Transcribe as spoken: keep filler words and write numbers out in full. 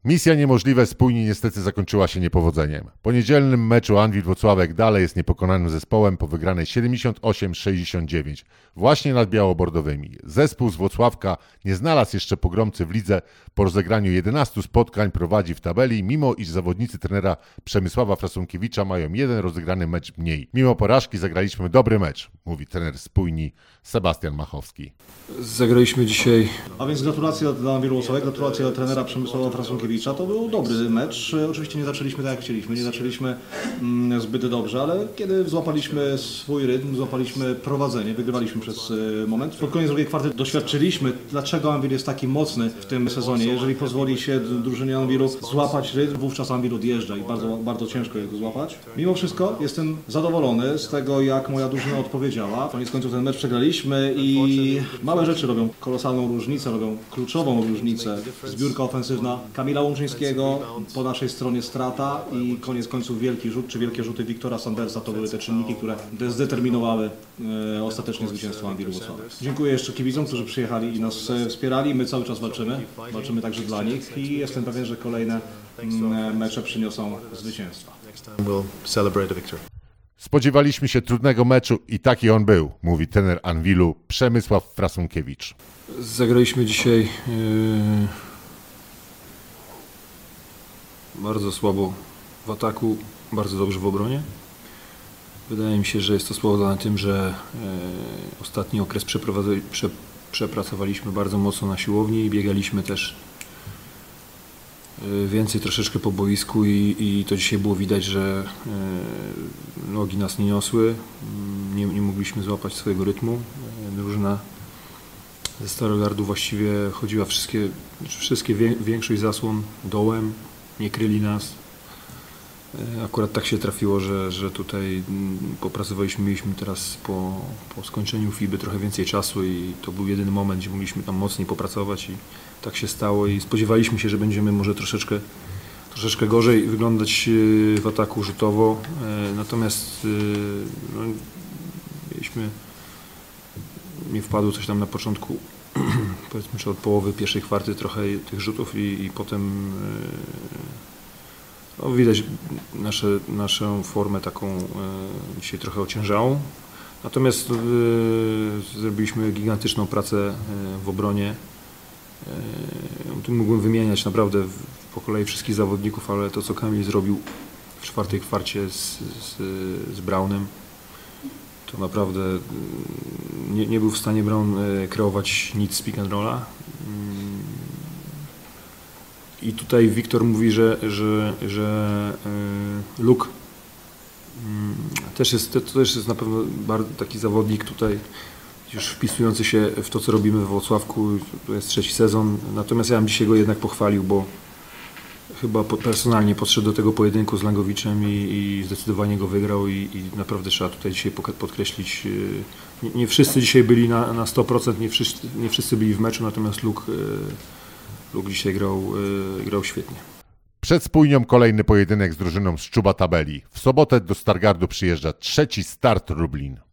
Misja niemożliwe Spójni niestety zakończyła się niepowodzeniem. Po niedzielnym meczu Anwil Włocławek dalej jest niepokonanym zespołem po wygranej siedemdziesiąt osiem sześćdziesiąt dziewięć właśnie nad białobordowymi. Zespół z Włocławka nie znalazł jeszcze pogromcy w lidze. Po rozegraniu jedenastu spotkań prowadzi w tabeli, mimo iż zawodnicy trenera Przemysława Frasunkiewicza mają jeden rozegrany mecz mniej. Mimo porażki zagraliśmy dobry mecz, mówi trener Spójni Sebastian Machowski. Zagraliśmy dzisiaj. A więc gratulacje dla Anwilu Włocławek, gratulacje dla trenera Przemysława Frasunkiewicza. To był dobry mecz. Oczywiście nie zaczęliśmy tak jak chcieliśmy, nie zaczęliśmy mm, zbyt dobrze, ale kiedy złapaliśmy swój rytm, złapaliśmy prowadzenie, wygrywaliśmy przez y, moment. Pod koniec drugiej kwarty doświadczyliśmy, dlaczego Anwil jest taki mocny w tym sezonie. Jeżeli pozwoli się drużynie Anwilu złapać rytm, wówczas Anwil odjeżdża i bardzo, bardzo ciężko jest go złapać. Mimo wszystko jestem zadowolony z tego, jak moja drużyna odpowiedziała. Koniec końców ten mecz przegraliśmy i małe rzeczy robią kolosalną różnicę, robią kluczową różnicę. Zbiórka ofensywna Kamila Łączyńskiego, po naszej stronie strata i koniec końców wielki rzut, czy wielkie rzuty Wiktora Sandersa to były te czynniki, które zdeterminowały e, ostatecznie zwycięstwo Anwilu Włocławek. Dziękuję jeszcze kibicom, którzy przyjechali i nas e, wspierali. My cały czas walczymy, walczymy także dla nich i jestem pewien, że kolejne m, mecze przyniosą zwycięstwa. Spodziewaliśmy się trudnego meczu i taki on był, mówi trener Anwilu Przemysław Frasunkiewicz. Zagraliśmy dzisiaj yy, bardzo słabo w ataku, bardzo dobrze w obronie. Wydaje mi się, że jest to spowodowane tym, że yy, ostatni okres prze, przepracowaliśmy bardzo mocno na siłowni i biegaliśmy też yy, więcej troszeczkę po boisku i, i to dzisiaj było widać, że yy, nogi nas nie niosły, nie, nie mogliśmy złapać swojego rytmu. Yy, drużyna ze Starogardu właściwie chodziła wszystkie, wszystkie większość zasłon dołem, nie kryli nas. Akurat tak się trafiło, że, że tutaj popracowaliśmy, mieliśmy teraz po, po skończeniu F I B Y trochę więcej czasu i to był jedyny moment, gdzie mogliśmy tam mocniej popracować i tak się stało i spodziewaliśmy się, że będziemy może troszeczkę, troszeczkę gorzej wyglądać w ataku rzutowo, natomiast no, mieliśmy nie wpadło coś tam na początku, powiedzmy, że od połowy pierwszej kwarty trochę tych rzutów i, i potem no, widać nasze, naszą formę taką dzisiaj trochę ociężałą. Natomiast y, zrobiliśmy gigantyczną pracę w obronie. Y, tu mógłbym wymieniać naprawdę po kolei wszystkich zawodników, ale to co Kamil zrobił w czwartej kwarcie z, z, z Brownem, to naprawdę nie, nie był w stanie Brown kreować nic z pick and rolla. I tutaj Wiktor mówi, że, że, że Luke też jest, to też jest na pewno bardzo taki zawodnik tutaj już wpisujący się w to, co robimy we Włocławku. To jest trzeci sezon. Natomiast ja bym dzisiaj go jednak pochwalił, bo chyba personalnie podszedł do tego pojedynku z Langowiczem i, i zdecydowanie go wygrał i, i naprawdę trzeba tutaj dzisiaj podkreślić, nie, nie wszyscy dzisiaj byli na, na sto procent, nie wszyscy, nie wszyscy byli w meczu, natomiast Luke, Luke dzisiaj grał, grał świetnie. Przed Spójnią kolejny pojedynek z drużyną z Czuba Tabeli. W sobotę do Stargardu przyjeżdża trzeci Start Lublin.